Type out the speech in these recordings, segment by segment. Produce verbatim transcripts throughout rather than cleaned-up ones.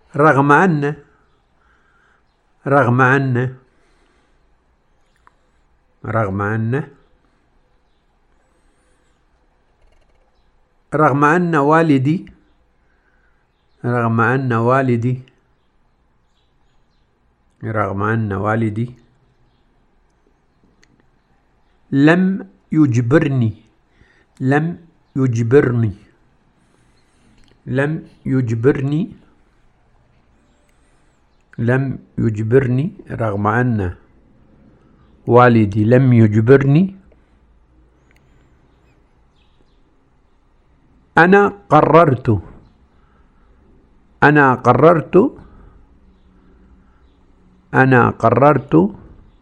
رغم أن رغم أن رغم أن رغم أن والدي رغم أن والدي رغم أن والدي لم يجبرني لم يجبرني لم يجبرني لم يجبرني رغم أن والدي لم يجبرني أنا قررت أنا قررت أنا قررت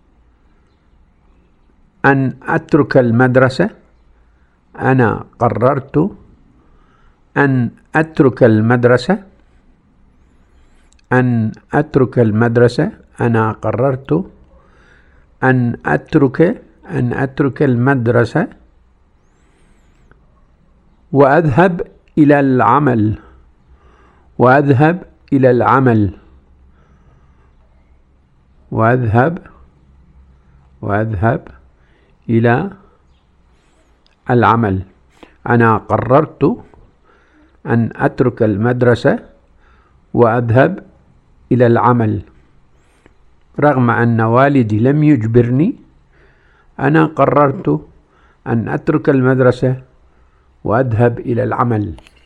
أن أترك المدرسة أنا قررت أن أترك المدرسة أن أترك المدرسة أنا قررت أن أترك أن أترك المدرسة وأذهب إلى العمل وأذهب إلى العمل وأذهب وأذهب إلى العمل أنا قررت أن أترك المدرسة وأذهب إلى العمل رغم أن والدي لم يجبرني أنا قررت أن أترك المدرسة وأذهب إلى العمل.